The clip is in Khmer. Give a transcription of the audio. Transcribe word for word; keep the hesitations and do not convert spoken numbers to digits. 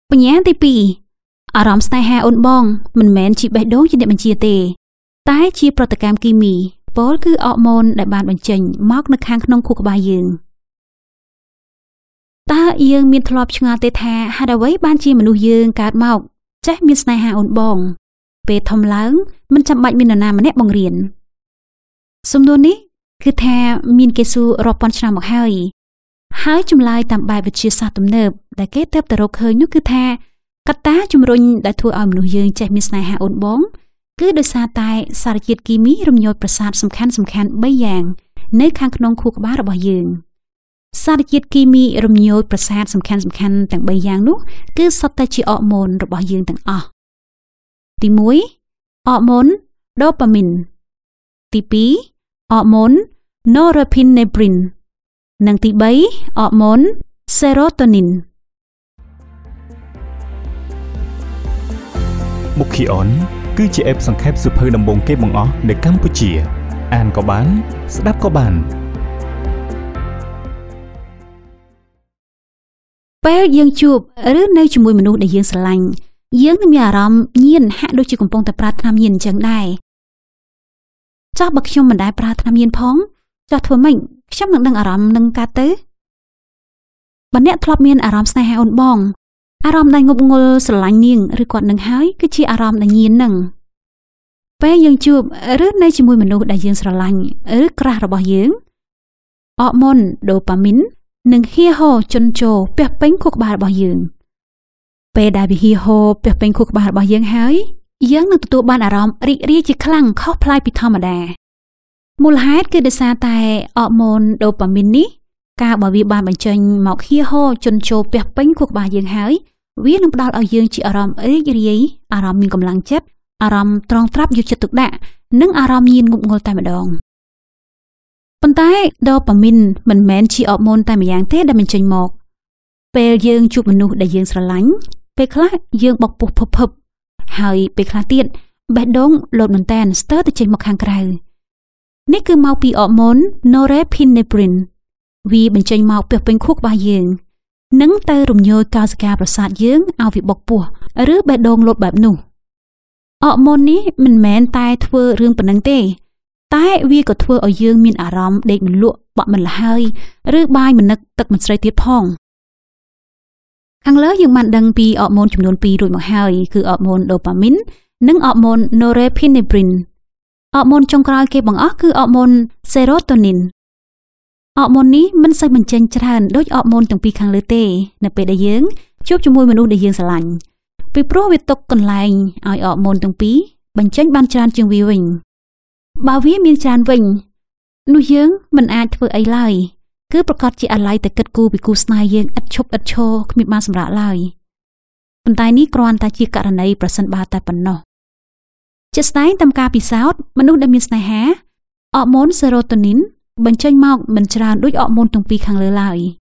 បញ្ញាទីពីរអារម្មណ៍ស្នេហាអូនបងមិនមែនជាបេះដូងជាអ្នកបញ្ជាទេតែជាប្រតិកម្មគីមីពោលគឺអរម៉ូនដែលបានបញ្ចេញមកនៅខាងក្នុងខួរក្បាលយើងតើយើងមានធ្លាប់ឆ្ងល់ទេថាហេតុអ្វីបានជាមនុស្សយើងកើតមកចេះមានស្នេហាអូនបងពេលធំឡើងមិនចាំបាច់មាននរណាម្នាក់បង្រៀនសំណួរនេះគឺថាមានគេសួររាប់ពាន់ឆ្នាំមកហើយហើយចម្លើយតាមបែបវិទ្យាសាស្ត្រទំនើបដែលគេទើបតែរកឃើញនោះគឺថាកត្តាជំរុញដែលធ្វើឲ្យមនុស្សយើងចេះមានស្នេហាអូនបងគឺដោយសារតែសារជាតិគីមីរំញោចប្រសាទសំខាន់សំខាន់បីយ៉ាងនៅខាងក្នុងខួរក្បាលរបស់យើងសារជាតិគីមីរំញោចប្រសាទសំខាន់សំខាន់ទាំងបីយ៉ាងនោះគឺសុទ្ធតែជាអរម៉ូនរបស់យើងទាំងអស់ទីមួយអរម៉ូនដូប៉ាមីនទីពីរអរម៉ូនណូរ៉េភីនេព្រីននិងទីបីអរម៉ូនសេរ៉ូតូនីនមុខីអនគឺជាអេបសង្ខេបសៀវភៅដំបូងគេបង្អស់នៅកម្ពុជាអានក៏បានស្ដាប់ក៏បានពេលយើងជួបឬនៅជាមួយមនុស្សដែលយើងស្រឡាញ់យើងនឹងមានអារម្មណ៍ញៀនហាក់ដូចជាកំពុងតែប្រើថ្នាំញៀនអញ្ចឹងដែរចោះបើខ្ញុំមិនដែលប្រើថ្នាំញៀនផងចោះធ្វើម៉េចខ្ញុំនឹងដឹងអារម្មណ៍នឹងកើតទៅបើអ្នកធ្លាប់មានអារម្មណ៍ស្នេហាអូនបងអារម្មណ៍ដែលងប់ងល់ស្រឡាញ់នាងឬគាត់នឹងហើយគឺជាអារម្មណ៍ដែលញៀននឹងពេលយើងជួបឬនៅជាមួយមនុស្សដែលយើងស្រឡាញ់ឬក្រាស់របស់យើងអរម៉ូនដូប៉ាមីននឹងហៀហូជន់ចូលពាសពេញខួរក្បាលរបស់យើងពេលដែលវាហៀហូពាសពេញខួរក្បាលរបស់យើងហើយយើងនឹងទទួលបានអារម្មណ៍រីករាយជាខ្លាំងខុសប្លែកពីធម្មតាមូលហេតុគឺដោយសារតែអរម៉ូនដូប៉ាមីននេះកាលបើវាបានបញ្ចេញមកហៀហូជន់ចូលពាសពេញខួរក្បាលយើងហើយវានឹងផ្ដល់ឲ្យយើងជាអារម្មណ៍រីករាយអារម្មណ៍មានកម្លាំងចិត្តអារម្មណ៍ត្រង់ត្រាប់យកចិត្តទុកដាក់និងអារម្មណ៍ញៀនងប់ងល់តែម្ដងប៉ុន្តែដូប៉ាមីនមិនមែនជាអរម៉ូនតែម្យ៉ាងទេដែលបញ្ចេញមកពេលយើងជួបមនុស្សដែលយើងស្រឡាញ់ពេលខ្លះយើងបោកពុះភពៗហើយពេលខ្លះទៀតបេះដូងលោតមែនតែនស្ទើរតែចេញមកខាងក្រៅនេះគឺមកពីអរម៉ូនណូរ៉េភីនេព្រីនវាបញ្ចេញមកពាសពេញខួរក្បាលយើងនិងទៅរំញោចកោសិកាប្រសាទយើងឲ្យវាបុកពោះឬបេះដូងលោតបែបនោះអរម៉ូននេះមិនមែនតែធ្វើរឿងប៉ុណ្ណឹងទេតែវាក៏ធ្វើឲ្យយើងមានអារម្មណ៍ដេកមិនលក់បក់មិនលហើយឬបាយមិននឹកទឹកមិនស្រីទៀតផងខាងលើយើងបានដឹងពីអរម៉ូនចំនួនពីររួចមកហើយគឺអរម៉ូនដូប៉ាមីននិងអរម៉ូនណូរ៉េភីនេព្រីនអរម៉ូនចុងក្រោយគេបង្អស់គឺអរម៉ូនសេរ៉ូតូនីនអរម៉ូននេះមិនសូវបញ្ចេញច្រើនដូចអរម៉ូនទាំងពីរខាងលើទេនៅពេលដែលយើងជួបជាមួយមនុស្សដែលយើងស្រឡាញ់ពីព្រោះវាទុកកន្លែងឲ្យអរម៉ូនទាំងពីរបញ្ចេញបានច្រើនជាងវាវិញបើវាមានច្រើនវិញនោះយើងមិនអាចធ្វើអីឡើយគឺប្រកាសជាអាឡ័យតែគិតគូរពីគូស្នេហ៍យើងឥតឈប់ឥតឈរគ្មានបានសម្រាប់ឡើយប៉ុន្តែនេះគ្រាន់តែជាករណីប្រសិនបើតែប៉ុណ្ណោះជាក់ស្ដែងតាមការពិសោធន៍មនុស្សដែលមានស្នេហាអរម៉ូនសេរ៉ូតូនីនបញ្ចេញមកមិនច្រើនដូចអរម៉ូនទាំងពីរខាងលើឡើយ